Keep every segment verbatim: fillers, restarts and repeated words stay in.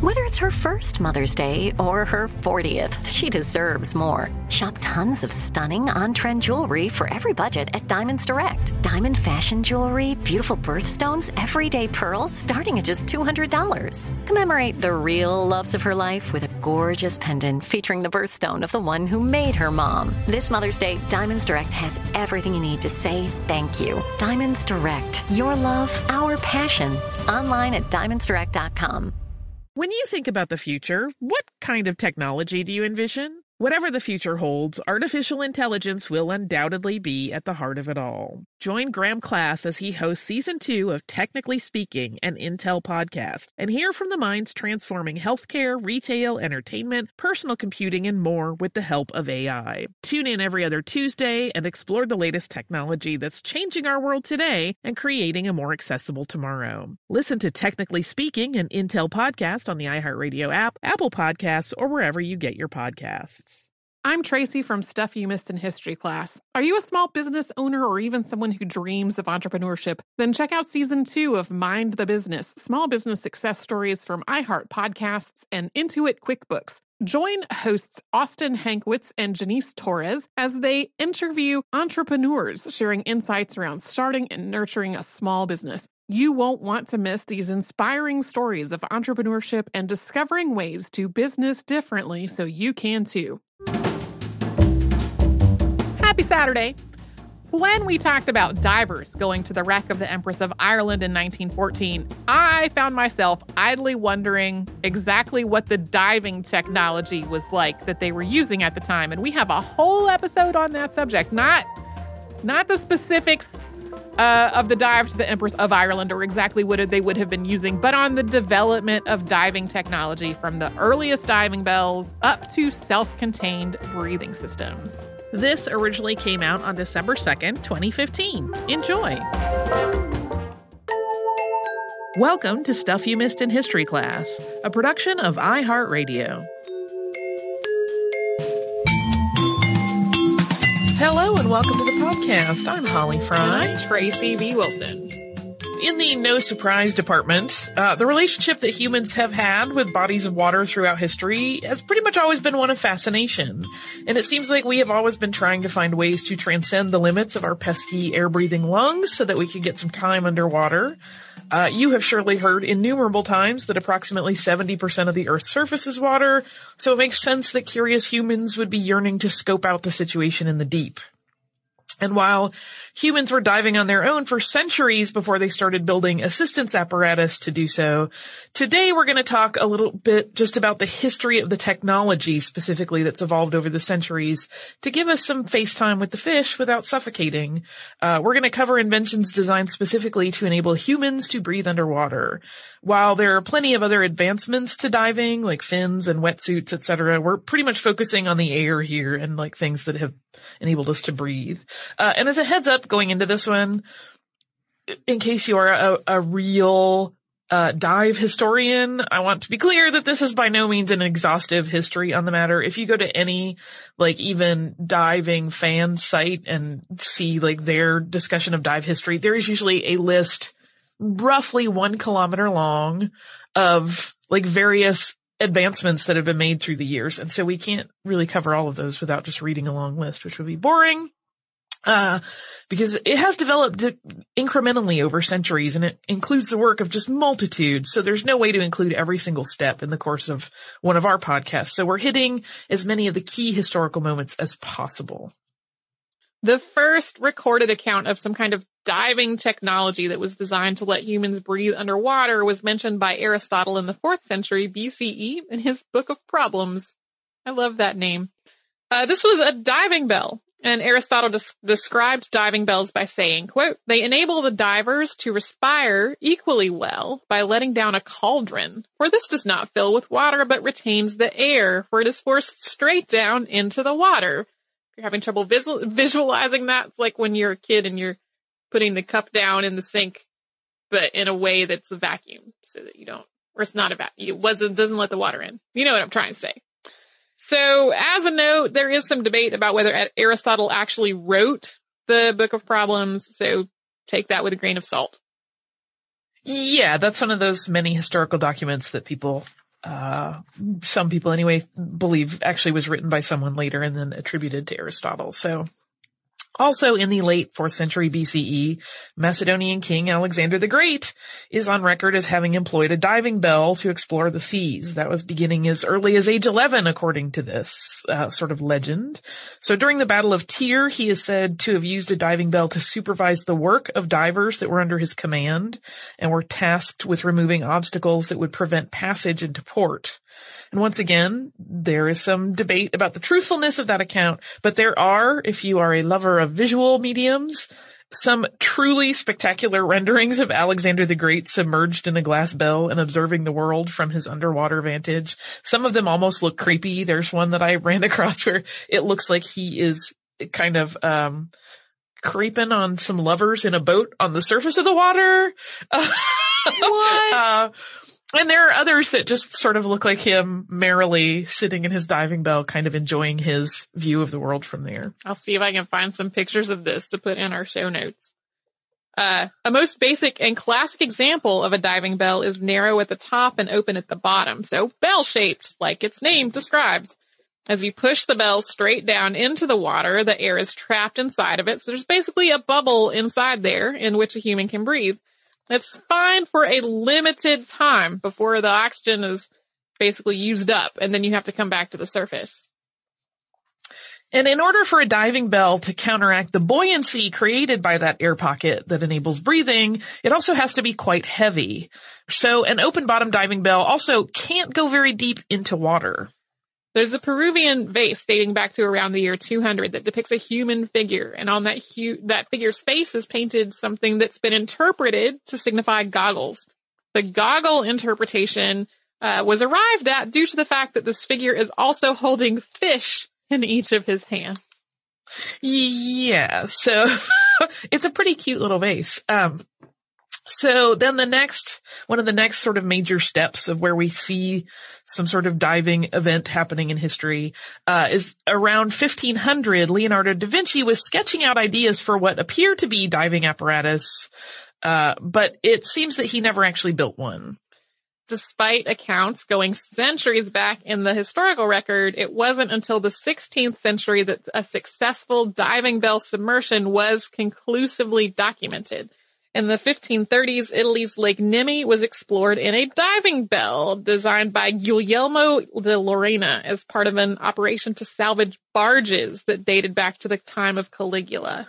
Whether it's her first Mother's Day or her fortieth, she deserves more. Shop tons of stunning on-trend jewelry for every budget at Diamonds Direct. Diamond fashion jewelry, beautiful birthstones, everyday pearls starting at just two hundred dollars. Commemorate the real loves of her life with a gorgeous pendant featuring the birthstone of the one who made her mom. This Mother's Day, Diamonds Direct has everything you need to say thank you. Diamonds Direct. Your love, our passion. Online at diamonds direct dot com. When you think about the future, what kind of technology do you envision? Whatever the future holds, artificial intelligence will undoubtedly be at the heart of it all. Join Graham Class as he hosts Season two of Technically Speaking, an Intel podcast, and hear from the minds transforming healthcare, retail, entertainment, personal computing, and more with the help of A I. Tune in every other Tuesday and explore the latest technology that's changing our world today and creating a more accessible tomorrow. Listen to Technically Speaking, an Intel podcast on the iHeartRadio app, Apple Podcasts, or wherever you get your podcasts. I'm Tracy from Stuff You Missed in History Class. Are you a small business owner or even someone who dreams of entrepreneurship? Then check out Season two of Mind the Business, Small Business Success Stories from iHeart Podcasts and Intuit QuickBooks. Join hosts Austin Hankwitz and Janice Torres as they interview entrepreneurs sharing insights around starting and nurturing a small business. You won't want to miss these inspiring stories of entrepreneurship and discovering ways to business differently so you can too. Happy Saturday! When we talked about divers going to the wreck of the Empress of Ireland in nineteen fourteen, I found myself idly wondering exactly what the diving technology was like that they were using at the time. And we have a whole episode on that subject, not, not the specifics uh, of the dive to the Empress of Ireland or exactly what they would have been using, but on the development of diving technology from the earliest diving bells up to self-contained breathing systems. This originally came out on December second, twenty fifteen. Enjoy! Welcome to Stuff You Missed in History Class, a production of iHeartRadio. Hello and welcome to the podcast. I'm Holly Fry. And I'm Tracy V. Wilson. In the no surprise department, uh, the relationship that humans have had with bodies of water throughout history has pretty much always been one of fascination. And it seems like we have always been trying to find ways to transcend the limits of our pesky air-breathing lungs so that we could get some time underwater. Uh, you have surely heard innumerable times that approximately seventy percent of the Earth's surface is water, so it makes sense that curious humans would be yearning to scope out the situation in the deep. And while humans were diving on their own for centuries before they started building assistance apparatus to do so, today we're going to talk a little bit just about the history of the technology specifically that's evolved over the centuries to give us some face time with the fish without suffocating. Uh, we're going to cover inventions designed specifically to enable humans to breathe underwater. While there are plenty of other advancements to diving, like fins and wetsuits, et cetera, we're pretty much focusing on the air here and like things that have enabled us to breathe. Uh, and as a heads up going into this one, in case you are a, a real uh, dive historian, I want to be clear that this is by no means an exhaustive history on the matter. If you go to any, like, even diving fan site and see, like, their discussion of dive history, there is usually a list roughly one kilometer long of, like, various advancements that have been made through the years. And so we can't really cover all of those without just reading a long list, which would be boring. Uh, because it has developed incrementally over centuries and it includes the work of just multitudes. So there's no way to include every single step in the course of one of our podcasts. So we're hitting as many of the key historical moments as possible. The first recorded account of some kind of diving technology that was designed to let humans breathe underwater was mentioned by Aristotle in the fourth century B C E in his Book of Problems. I love that name. Uh, this was a diving bell. And Aristotle des- described diving bells by saying, quote, "They enable the divers to respire equally well by letting down a cauldron, for this does not fill with water but retains the air, for it is forced straight down into the water." If you're having trouble visual- visualizing that, it's like when you're a kid and you're putting the cup down in the sink, but in a way that's a vacuum, so that you don't, or it's not a vacuum, it wasn't, doesn't let the water in. You know what I'm trying to say. So, as a note, there is some debate about whether Aristotle actually wrote the Book of Problems, so take that with a grain of salt. Yeah, that's one of those many historical documents that people uh, some people anyway believe actually was written by someone later and then attributed to Aristotle. So also in the late fourth century B C E, Macedonian king Alexander the Great is on record as having employed a diving bell to explore the seas. That was beginning as early as age eleven, according to this uh, sort of legend. So during the Battle of Tyre, he is said to have used a diving bell to supervise the work of divers that were under his command and were tasked with removing obstacles that would prevent passage into port. And once again, there is some debate about the truthfulness of that account, but there are, if you are a lover of visual mediums, some truly spectacular renderings of Alexander the Great submerged in a glass bell and observing the world from his underwater vantage. Some of them almost look creepy. There's one that I ran across where it looks like he is kind of, um, creeping on some lovers in a boat on the surface of the water. What? uh, And there are others that just sort of look like him merrily sitting in his diving bell, kind of enjoying his view of the world from there. I'll see if I can find some pictures of this to put in our show notes. Uh, a most basic and classic example of a diving bell is narrow at the top and open at the bottom. So bell-shaped, like its name describes. As you push the bell straight down into the water, the air is trapped inside of it. So there's basically a bubble inside there in which a human can breathe. It's fine for a limited time before the oxygen is basically used up, and then you have to come back to the surface. And in order for a diving bell to counteract the buoyancy created by that air pocket that enables breathing, it also has to be quite heavy. So an open-bottom diving bell also can't go very deep into water. There's a Peruvian vase dating back to around the year two hundred that depicts a human figure, and on that hu- that figure's face is painted something that's been interpreted to signify goggles. The goggle interpretation uh, was arrived at due to the fact that this figure is also holding fish in each of his hands. Yeah, so it's a pretty cute little vase. Um, So then the next, one of the next sort of major steps of where we see some sort of diving event happening in history, uh, is around fifteen hundred, Leonardo da Vinci was sketching out ideas for what appear to be diving apparatus, uh, but it seems that he never actually built one. Despite accounts going centuries back in the historical record, it wasn't until the sixteenth century that a successful diving bell submersion was conclusively documented. In the fifteen thirties, Italy's Lake Nemi was explored in a diving bell designed by Guglielmo de Lorena as part of an operation to salvage barges that dated back to the time of Caligula.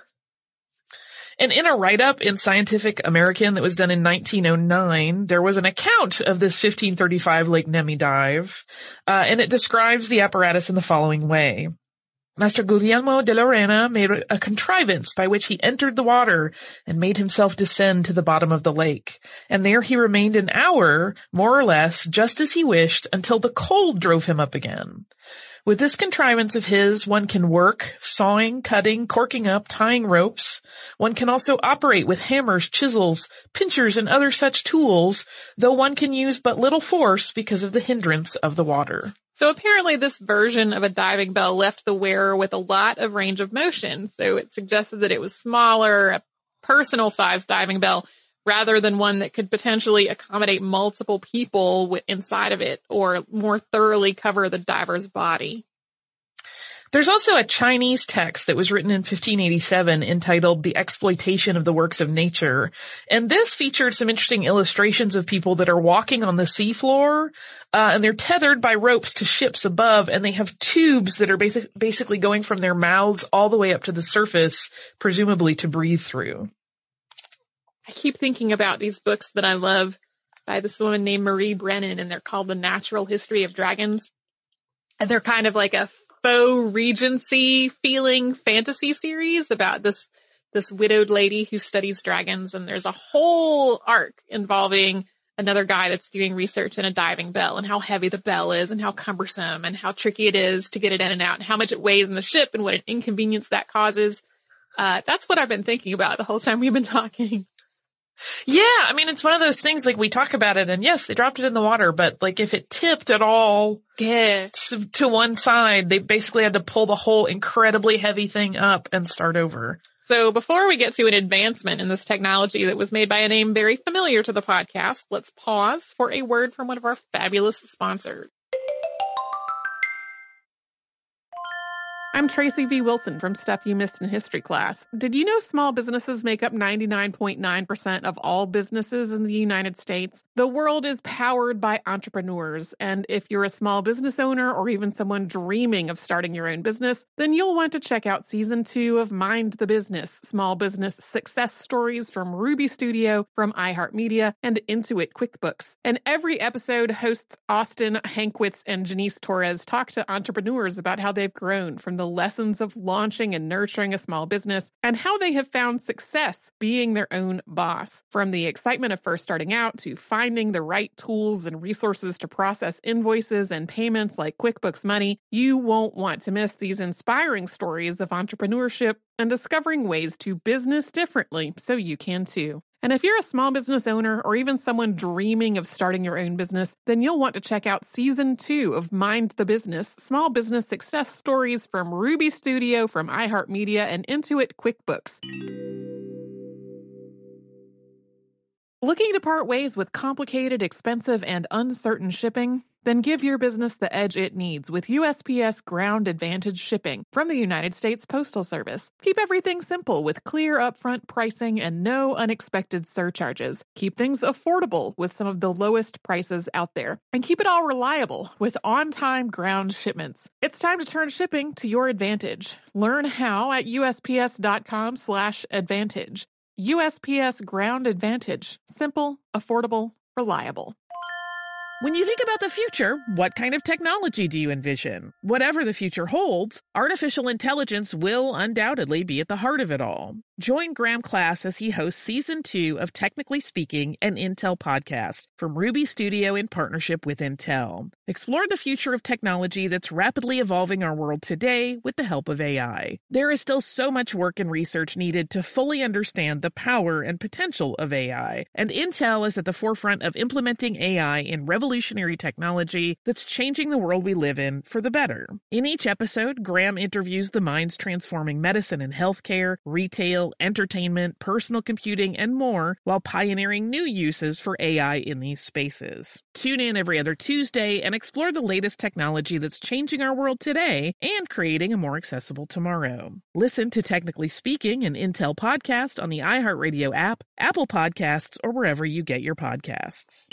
And in a write-up in Scientific American that was done in nineteen oh nine, there was an account of this fifteen thirty-five Lake Nemi dive, uh, and it describes the apparatus in the following way. Master Guglielmo de Lorena made a contrivance by which he entered the water and made himself descend to the bottom of the lake. And there he remained an hour, more or less, just as he wished, until the cold drove him up again. With this contrivance of his, one can work, sawing, cutting, corking up, tying ropes. One can also operate with hammers, chisels, pinchers, and other such tools, though one can use but little force because of the hindrance of the water. So apparently this version of a diving bell left the wearer with a lot of range of motion. So it suggested that it was smaller, a personal-sized diving bell, rather than one that could potentially accommodate multiple people inside of it or more thoroughly cover the diver's body. There's also a Chinese text that was written in fifteen eighty-seven entitled The Exploitation of the Works of Nature. And this featured some interesting illustrations of people that are walking on the seafloor, uh, and they're tethered by ropes to ships above, and they have tubes that are basic, basically going from their mouths all the way up to the surface, presumably to breathe through. I keep thinking about these books that I love by this woman named Marie Brennan, and they're called The Natural History of Dragons. And they're kind of like a faux Regency feeling fantasy series about this, this widowed lady who studies dragons. And there's a whole arc involving another guy that's doing research in a diving bell and how heavy the bell is and how cumbersome and how tricky it is to get it in and out and how much it weighs in the ship and what an inconvenience that causes. Uh, that's what I've been thinking about the whole time we've been talking. Yeah, I mean, it's one of those things, like, we talk about it, and yes, they dropped it in the water, but, like, if it tipped at all yeah. to, to one side, they basically had to pull the whole incredibly heavy thing up and start over. So before we get to an advancement in this technology that was made by a name very familiar to the podcast, let's pause for a word from one of our fabulous sponsors. I'm Tracy V. Wilson from Stuff You Missed in History class. Did you know small businesses make up ninety-nine point nine percent of all businesses in the United States? The world is powered by entrepreneurs, and if you're a small business owner or even someone dreaming of starting your own business, then you'll want to check out season two of Mind the Business, small business success stories from Ruby Studio, from iHeartMedia, and Intuit QuickBooks. And every episode, hosts Austin Hankwitz and Janice Torres talk to entrepreneurs about how they've grown from the lessons of launching and nurturing a small business and how they have found success being their own boss. From the excitement of first starting out to finding the right tools and resources to process invoices and payments like QuickBooks Money, you won't want to miss these inspiring stories of entrepreneurship and discovering ways to business differently so you can too. And if you're a small business owner or even someone dreaming of starting your own business, then you'll want to check out season two of Mind the Business, small business success stories from Ruby Studio, from iHeartMedia, and Intuit QuickBooks. Looking to part ways with complicated, expensive, and uncertain shipping? Then give your business the edge it needs with U S P S Ground Advantage shipping from the United States Postal Service. Keep everything simple with clear upfront pricing and no unexpected surcharges. Keep things affordable with some of the lowest prices out there. And keep it all reliable with on-time ground shipments. It's time to turn shipping to your advantage. Learn how at USPS.com slash advantage. U S P S Ground Advantage. Simple, affordable, reliable. When you think about the future, what kind of technology do you envision? Whatever the future holds, artificial intelligence will undoubtedly be at the heart of it all. Join Graham Class as he hosts season two of Technically Speaking, an Intel podcast from Ruby Studio in partnership with Intel. Explore the future of technology that's rapidly evolving our world today with the help of A I. There is still so much work and research needed to fully understand the power and potential of A I, and Intel is at the forefront of implementing A I in revolutionary technology that's changing the world we live in for the better. In each episode, Graham interviews the minds transforming medicine and healthcare, retail, entertainment, personal computing, and more, while pioneering new uses for A I in these spaces. Tune in every other Tuesday and explore the latest technology that's changing our world today and creating a more accessible tomorrow. Listen to Technically Speaking, an Intel podcast on the iHeartRadio app, Apple Podcasts, or wherever you get your podcasts.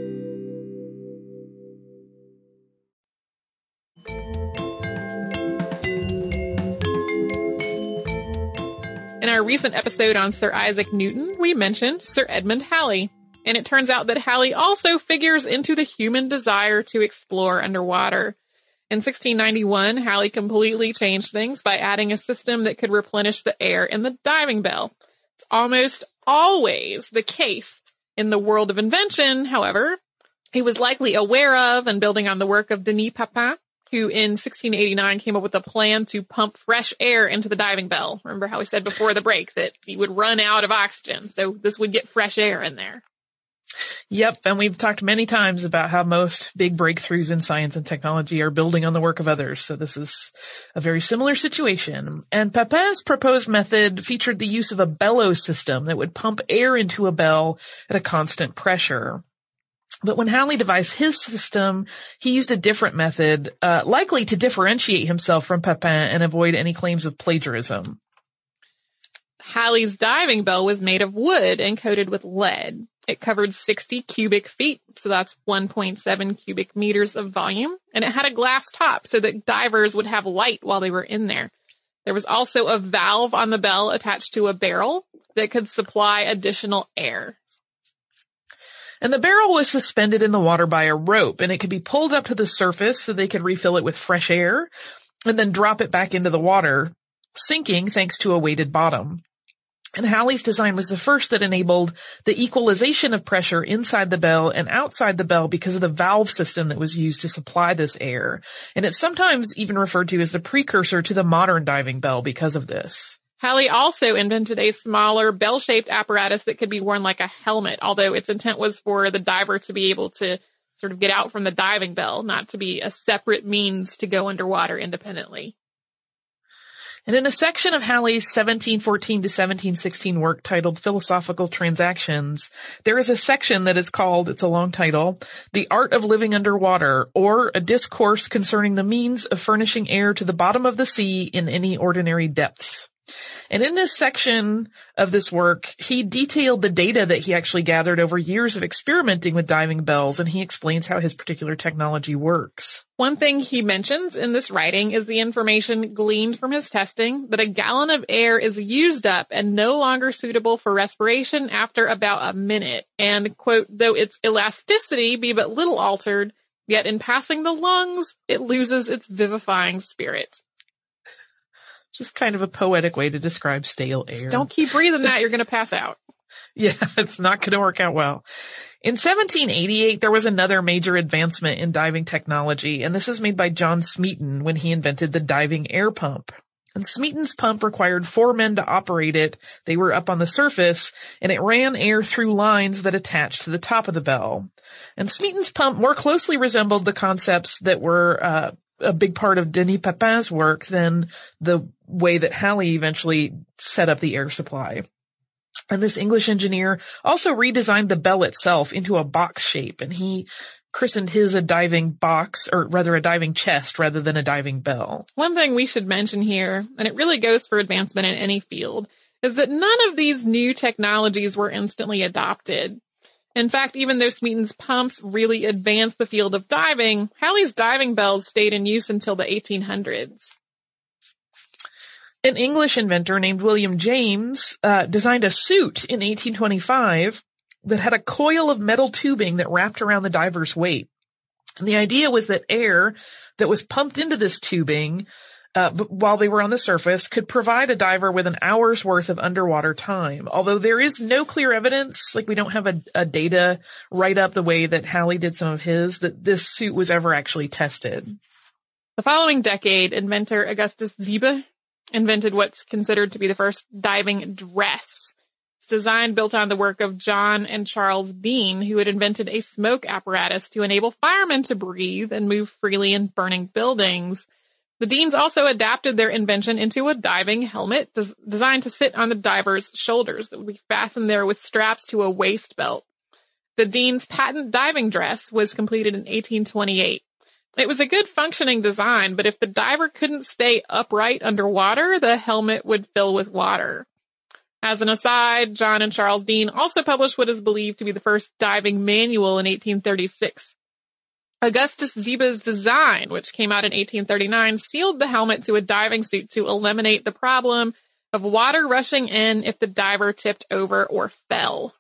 In our recent episode on Sir Isaac Newton, we mentioned Sir Edmund Halley. And it turns out that Halley also figures into the human desire to explore underwater. In sixteen ninety-one, Halley completely changed things by adding a system that could replenish the air in the diving bell. It's almost always the case in the world of invention, however. He was likely aware of and building on the work of Denis Papin, who in sixteen eighty-nine came up with a plan to pump fresh air into the diving bell. Remember how we said before the break that he would run out of oxygen, so this would get fresh air in there. Yep, and we've talked many times about how most big breakthroughs in science and technology are building on the work of others, so this is a very similar situation. And Papin's proposed method featured the use of a bellows system that would pump air into a bell at a constant pressure. But when Halley devised his system, he used a different method, uh, likely to differentiate himself from Papin and avoid any claims of plagiarism. Halley's diving bell was made of wood and coated with lead. It covered sixty cubic feet, so that's one point seven cubic meters of volume, and it had a glass top so that divers would have light while they were in there. There was also a valve on the bell attached to a barrel that could supply additional air. And the barrel was suspended in the water by a rope, and it could be pulled up to the surface so they could refill it with fresh air, and then drop it back into the water, sinking thanks to a weighted bottom. And Halley's design was the first that enabled the equalization of pressure inside the bell and outside the bell because of the valve system that was used to supply this air. And it's sometimes even referred to as the precursor to the modern diving bell because of this. Halley also invented a smaller bell-shaped apparatus that could be worn like a helmet, although its intent was for the diver to be able to sort of get out from the diving bell, not to be a separate means to go underwater independently. And in a section of Halley's seventeen fourteen to seventeen sixteen work titled Philosophical Transactions, there is a section that is called, it's a long title, The Art of Living Underwater, or A Discourse Concerning the Means of Furnishing Air to the Bottom of the Sea in Any Ordinary Depths. And in this section of this work, he detailed the data that he actually gathered over years of experimenting with diving bells, and he explains how his particular technology works. One thing he mentions in this writing is the information gleaned from his testing that a gallon of air is used up and no longer suitable for respiration after about a minute. And, quote, though its elasticity be but little altered, yet in passing the lungs, it loses its vivifying spirit. Just kind of a poetic way to describe stale air. Don't keep breathing that, you're going to pass out. Yeah, it's not going to work out well. In seventeen eighty-eight, there was another major advancement in diving technology, and this was made by John Smeaton when he invented the diving air pump. And Smeaton's pump required four men to operate it. They were up on the surface, and it ran air through lines that attached to the top of the bell. And Smeaton's pump more closely resembled the concepts that were uh a big part of Denis Papin's work than the way that Halley eventually set up the air supply. And this English engineer also redesigned the bell itself into a box shape, and he christened his a diving box, or rather a diving chest rather than a diving bell. One thing we should mention here, and it really goes for advancement in any field, is that none of these new technologies were instantly adopted. In fact, even though Smeaton's pumps really advanced the field of diving, Halley's diving bells stayed in use until the eighteen hundreds. An English inventor named William James uh, designed a suit in eighteen twenty-five that had a coil of metal tubing that wrapped around the diver's weight. And the idea was that air that was pumped into this tubing Uh, while they were on the surface could provide a diver with an hour's worth of underwater time. Although there is no clear evidence, like we don't have a, a data write up the way that Halley did some of his, that this suit was ever actually tested. The following decade, inventor Augustus Siebe invented what's considered to be the first diving dress. It's designed built on the work of John and Charles Dean, who had invented a smoke apparatus to enable firemen to breathe and move freely in burning buildings. The Deans also adapted their invention into a diving helmet des- designed to sit on the diver's shoulders that would be fastened there with straps to a waist belt. The Dean's patent diving dress was completed in eighteen twenty-eight. It was a good functioning design, but if the diver couldn't stay upright underwater, the helmet would fill with water. As an aside, John and Charles Dean also published what is believed to be the first diving manual in eighteen thirty-six. Augustus Siebe's design, which came out in eighteen thirty-nine, sealed the helmet to a diving suit to eliminate the problem of water rushing in if the diver tipped over or fell.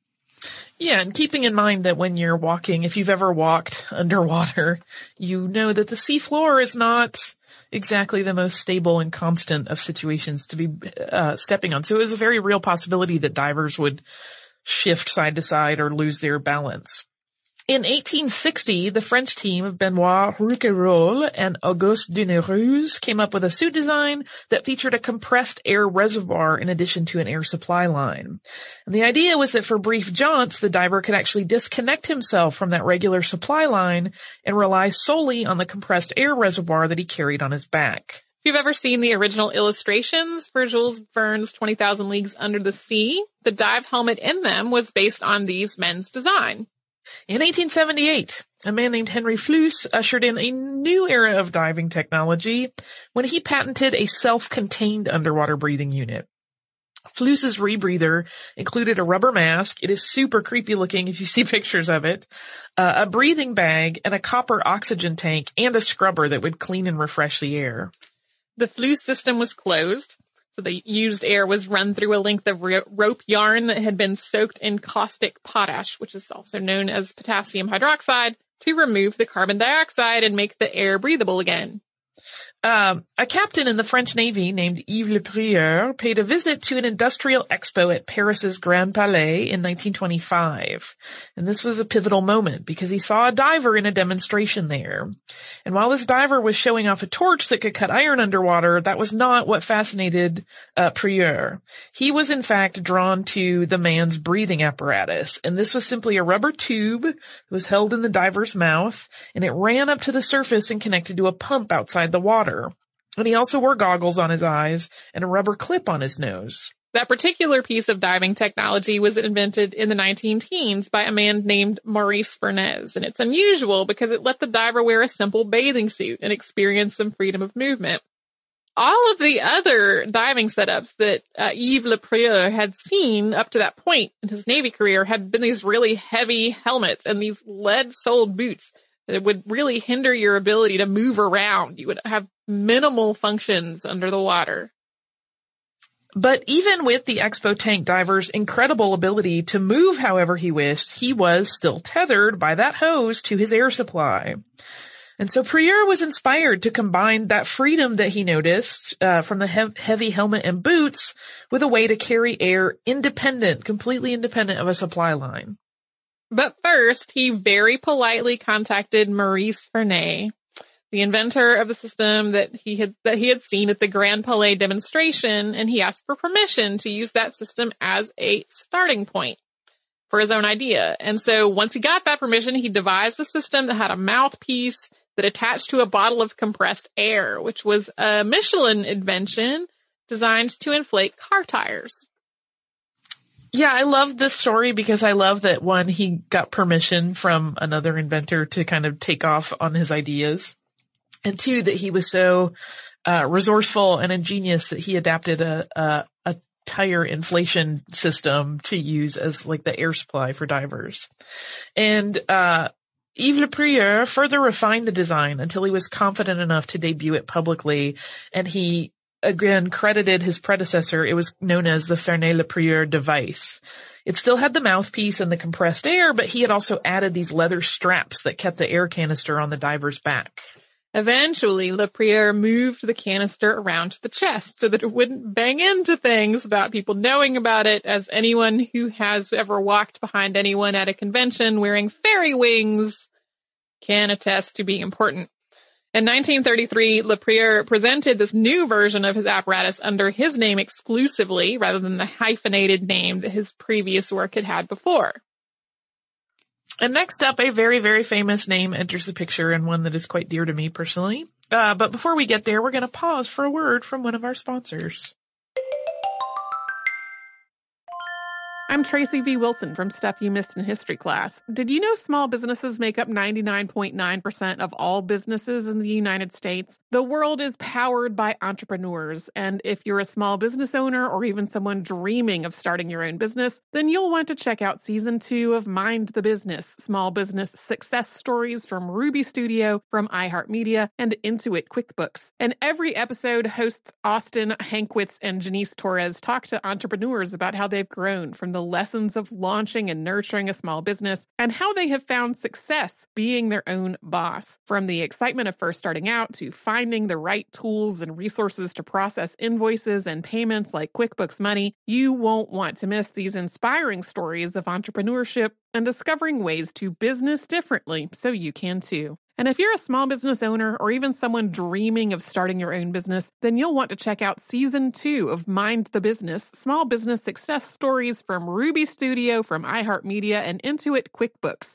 Yeah, and keeping in mind that when you're walking, if you've ever walked underwater, you know that the seafloor is not exactly the most stable and constant of situations to be uh, stepping on. So it was a very real possibility that divers would shift side to side or lose their balance. In eighteen sixty, the French team of Benoit Rouquayrol and Auguste Denereuze came up with a suit design that featured a compressed air reservoir in addition to an air supply line. And the idea was that for brief jaunts, the diver could actually disconnect himself from that regular supply line and rely solely on the compressed air reservoir that he carried on his back. If you've ever seen the original illustrations for Jules Verne's twenty thousand Leagues Under the Sea, the dive helmet in them was based on these men's design. In eighteen seventy-eight, a man named Henry Fluess ushered in a new era of diving technology when he patented a self-contained underwater breathing unit. Fluess's rebreather included a rubber mask. It is super creepy looking if you see pictures of it, uh, a breathing bag, and a copper oxygen tank, and a scrubber that would clean and refresh the air. The Fluess system was closed. So the used air was run through a length of ro- rope yarn that had been soaked in caustic potash, which is also known as potassium hydroxide, to remove the carbon dioxide and make the air breathable again. Um, a captain in the French Navy named Yves Le Prieur paid a visit to an industrial expo at Paris's Grand Palais in nineteen twenty-five. And this was a pivotal moment because he saw a diver in a demonstration there. And while this diver was showing off a torch that could cut iron underwater, that was not what fascinated uh, Prieur. He was in fact drawn to the man's breathing apparatus. And this was simply a rubber tube that was held in the diver's mouth, and it ran up to the surface and connected to a pump outside the water. And he also wore goggles on his eyes and a rubber clip on his nose. That particular piece of diving technology was invented in the nineteen teens by a man named Maurice Fernez, and it's unusual because it let the diver wear a simple bathing suit and experience some freedom of movement. All of the other diving setups that uh, Yves Le Prieur had seen up to that point in his Navy career had been these really heavy helmets and these lead-soled boots that would really hinder your ability to move around. You would have minimal functions under the water. But even with the Expo tank diver's incredible ability to move however he wished, he was still tethered by that hose to his air supply. And so Prieur was inspired to combine that freedom that he noticed uh, from the he- heavy helmet and boots with a way to carry air independent, completely independent of a supply line. But first, he very politely contacted Maurice Fernez, the inventor of the system that he had that he had seen at the Grand Palais demonstration, and he asked for permission to use that system as a starting point for his own idea. And so once he got that permission, he devised a system that had a mouthpiece that attached to a bottle of compressed air, which was a Michelin invention designed to inflate car tires. Yeah, I love this story because I love that, one, he got permission from another inventor to kind of take off on his ideas. And two, that he was so uh resourceful and ingenious that he adapted a, a a tire inflation system to use as like the air supply for divers. And uh Yves Le Prieur further refined the design until he was confident enough to debut it publicly, and he again credited his predecessor. It was known as the Fernez-Le Prieur device. It still had the mouthpiece and the compressed air, but he had also added these leather straps that kept the air canister on the diver's back. Eventually, Le Prieur moved the canister around the chest so that it wouldn't bang into things without people knowing about it, as anyone who has ever walked behind anyone at a convention wearing fairy wings can attest to being important. In nineteen thirty-three, Le Prieur presented this new version of his apparatus under his name exclusively, rather than the hyphenated name that his previous work had had before. And next up, a very, very famous name enters the picture, and one that is quite dear to me personally. Uh, but before we get there, we're going to pause for a word from one of our sponsors. I'm Tracy V. Wilson from Stuff You Missed in History Class. Did you know small businesses make up ninety-nine point nine percent of all businesses in the United States? The world is powered by entrepreneurs, and if you're a small business owner or even someone dreaming of starting your own business, then you'll want to check out Season two of Mind the Business, Small Business Success Stories from Ruby Studio, from iHeartMedia, and Intuit QuickBooks. And every episode, hosts Austin Hankwitz and Janice Torres talk to entrepreneurs about how they've grown from the lessons of launching and nurturing a small business and how they have found success being their own boss. From the excitement of first starting out to finding the right tools and resources to process invoices and payments like QuickBooks Money, you won't want to miss these inspiring stories of entrepreneurship and discovering ways to business differently so you can too. And if you're a small business owner or even someone dreaming of starting your own business, then you'll want to check out Season two of Mind the Business, Small Business Success Stories from Ruby Studio, from iHeartMedia, and Intuit QuickBooks.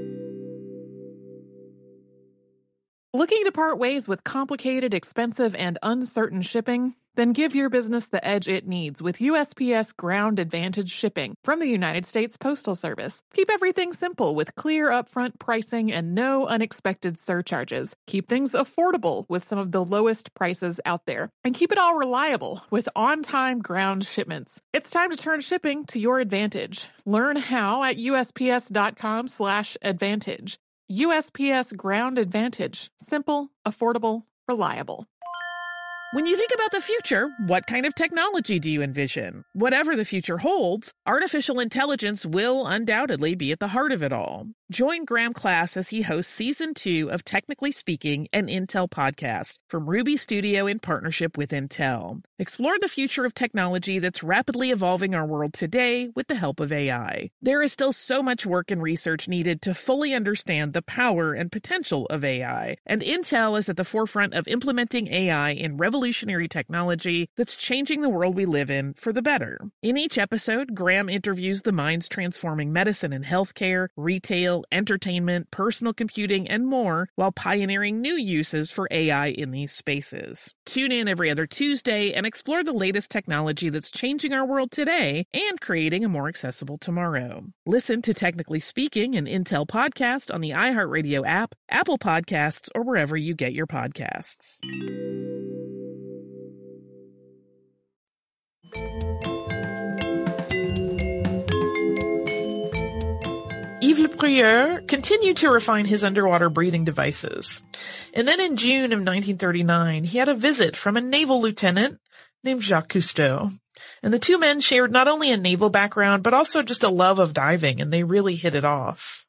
Looking to part ways with complicated, expensive, and uncertain shipping? Then give your business the edge it needs with U S P S Ground Advantage shipping from the United States Postal Service. Keep everything simple with clear upfront pricing and no unexpected surcharges. Keep things affordable with some of the lowest prices out there. And keep it all reliable with on-time ground shipments. It's time to turn shipping to your advantage. Learn how at USPS.com slash advantage. U S P S Ground Advantage. Simple, affordable, reliable. When you think about the future, what kind of technology do you envision? Whatever the future holds, artificial intelligence will undoubtedly be at the heart of it all. Join Graham Class as he hosts Season two of Technically Speaking, an Intel podcast from Ruby Studio in partnership with Intel. Explore the future of technology that's rapidly evolving our world today with the help of A I. There is still so much work and research needed to fully understand the power and potential of A I, and Intel is at the forefront of implementing A I in revolutionary technology that's changing the world we live in for the better. In each episode, Graham interviews the minds transforming medicine and healthcare, retail, lifestyle, entertainment, personal computing, and more, while pioneering new uses for A I in these spaces. Tune in every other Tuesday and explore the latest technology that's changing our world today and creating a more accessible tomorrow. Listen to Technically Speaking, an Intel podcast on the iHeartRadio app, Apple Podcasts, or wherever you get your podcasts. Yves Le Prieur continued to refine his underwater breathing devices. And then in June of nineteen thirty-nine, he had a visit from a naval lieutenant named Jacques Cousteau. And the two men shared not only a naval background, but also just a love of diving, and they really hit it off.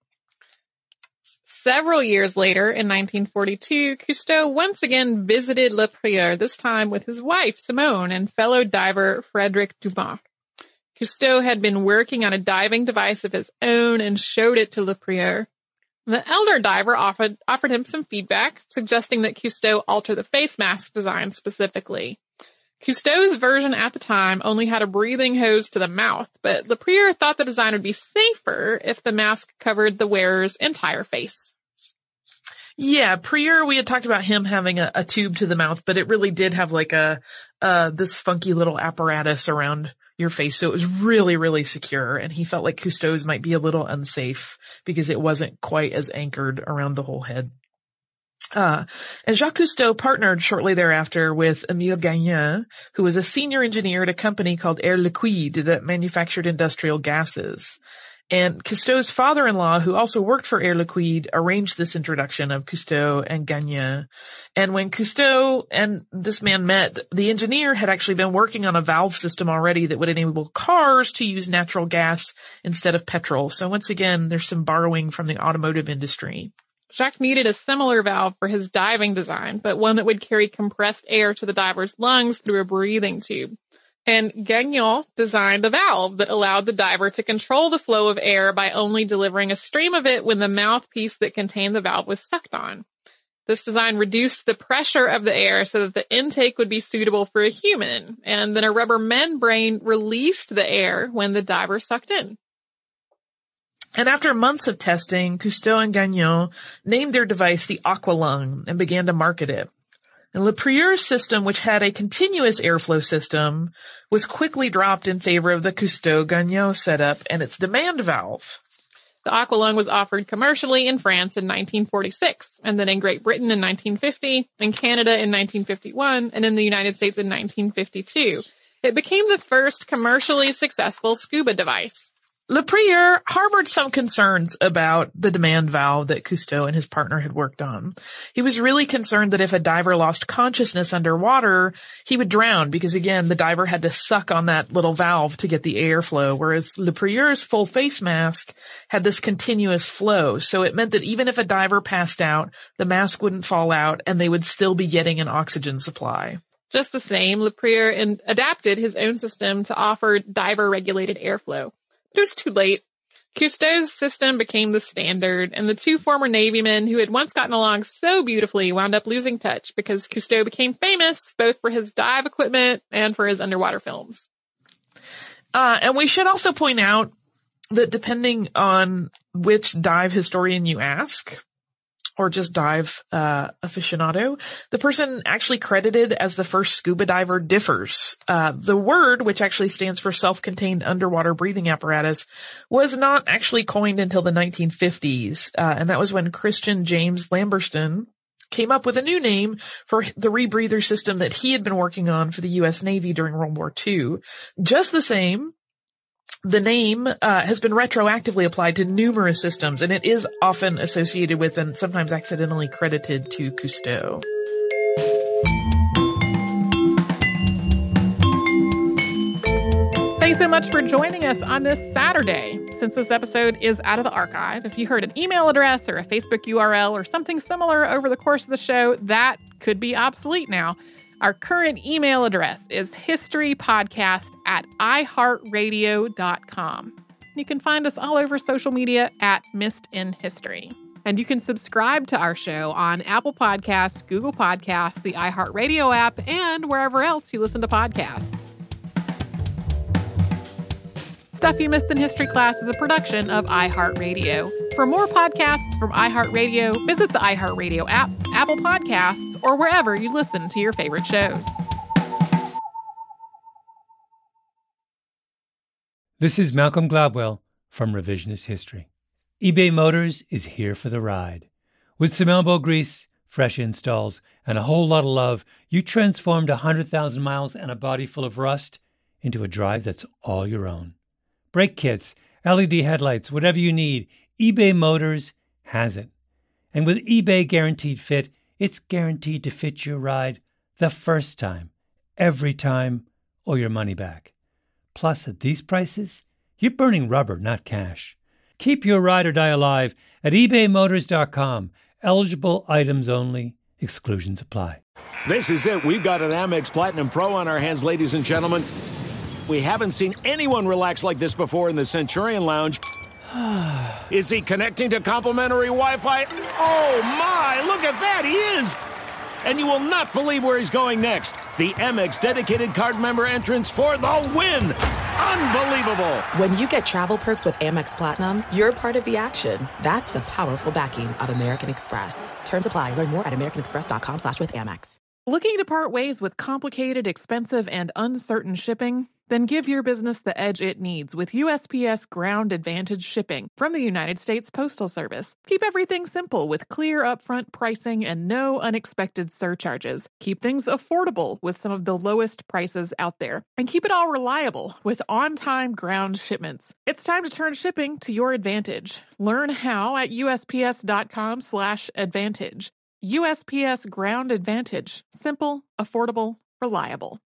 Several years later, in nineteen forty-two, Cousteau once again visited Le Prieur, this time with his wife, Simone, and fellow diver Frédéric Dumas. Cousteau had been working on a diving device of his own and showed it to Le Prieur. The elder diver offered, offered him some feedback, suggesting that Cousteau alter the face mask design specifically. Cousteau's version at the time only had a breathing hose to the mouth, but Le Prieur thought the design would be safer if the mask covered the wearer's entire face. Yeah, Prieur, we had talked about him having a, a tube to the mouth, but it really did have like a, uh, this funky little apparatus around your face. So it was really, really secure. And he felt like Cousteau's might be a little unsafe because it wasn't quite as anchored around the whole head. Uh, and Jacques Cousteau partnered shortly thereafter with Émile Gagnon, who was a senior engineer at a company called Air Liquide that manufactured industrial gases. And Cousteau's father-in-law, who also worked for Air Liquide, arranged this introduction of Cousteau and Gagnon. And when Cousteau and this man met, the engineer had actually been working on a valve system already that would enable cars to use natural gas instead of petrol. So once again, there's some borrowing from the automotive industry. Jacques needed a similar valve for his diving design, but one that would carry compressed air to the diver's lungs through a breathing tube. And Gagnon designed a valve that allowed the diver to control the flow of air by only delivering a stream of it when the mouthpiece that contained the valve was sucked on. This design reduced the pressure of the air so that the intake would be suitable for a human, and then a rubber membrane released the air when the diver sucked in. And after months of testing, Cousteau and Gagnon named their device the Aqualung and began to market it. And Le Prieur's system, which had a continuous airflow system, was quickly dropped in favor of the Cousteau-Gagnon setup and its demand valve. The Aqualung was offered commercially in France in nineteen forty-six, and then in Great Britain in nineteen fifty, in Canada in nineteen fifty-one, and in the United States in nineteen fifty-two. It became the first commercially successful scuba device. Le Prieur harbored some concerns about the demand valve that Cousteau and his partner had worked on. He was really concerned that if a diver lost consciousness underwater, he would drown because, again, the diver had to suck on that little valve to get the airflow, whereas Le Prieur's full face mask had this continuous flow. So it meant that even if a diver passed out, the mask wouldn't fall out and they would still be getting an oxygen supply. Just the same, Le Prieur in- adapted his own system to offer diver-regulated airflow. It was too late. Cousteau's system became the standard, and the two former Navymen who had once gotten along so beautifully wound up losing touch because Cousteau became famous both for his dive equipment and for his underwater films. Uh, and we should also point out that depending on which dive historian you ask, or just dive uh aficionado, the person actually credited as the first scuba diver differs. Uh the word, which actually stands for self-contained underwater breathing apparatus, was not actually coined until the nineteen fifties, uh and that was when Christian James Lamberston came up with a new name for the rebreather system that he had been working on for the U S Navy during World War Two. Just the same, the name uh, has been retroactively applied to numerous systems, and it is often associated with and sometimes accidentally credited to Cousteau. Thanks so much for joining us on this Saturday. Since this episode is out of the archive, if you heard an email address or a Facebook U R L or something similar over the course of the show, that could be obsolete now. Our current email address is historypodcast at iheartradio dot com. You can find us all over social media at Missed in History. And you can subscribe to our show on Apple Podcasts, Google Podcasts, the iHeartRadio app, and wherever else you listen to podcasts. Stuff You Missed in History Class is a production of iHeartRadio. For more podcasts from iHeartRadio, visit the iHeartRadio app, Apple Podcasts, or wherever you listen to your favorite shows. This is Malcolm Gladwell from Revisionist History. eBay Motors is here for the ride. With some elbow grease, fresh installs, and a whole lot of love, you transformed one hundred thousand miles and a body full of rust into a drive that's all your own. Brake kits, L E D headlights, whatever you need, eBay Motors has it. And with eBay Guaranteed Fit, it's guaranteed to fit your ride the first time, every time, or your money back. Plus, at these prices, you're burning rubber, not cash. Keep your ride or die alive at ebay motors dot com. Eligible items only. Exclusions apply. This is it. We've got an Amex Platinum Pro on our hands, ladies and gentlemen. We haven't seen anyone relax like this before in the Centurion Lounge. Is he connecting to complimentary Wi-Fi? Oh, my. Look at that. He is. And you will not believe where he's going next. The Amex dedicated card member entrance for the win. Unbelievable. When you get travel perks with Amex Platinum, you're part of the action. That's the powerful backing of American Express. Terms apply. Learn more at americanexpress.com slash with Amex. Looking to part ways with complicated, expensive, and uncertain shipping? Then give your business the edge it needs with U S P S Ground Advantage shipping from the United States Postal Service. Keep everything simple with clear upfront pricing and no unexpected surcharges. Keep things affordable with some of the lowest prices out there. And keep it all reliable with on-time ground shipments. It's time to turn shipping to your advantage. Learn how at USPS.com slash advantage. U S P S Ground Advantage. Simple, affordable, reliable.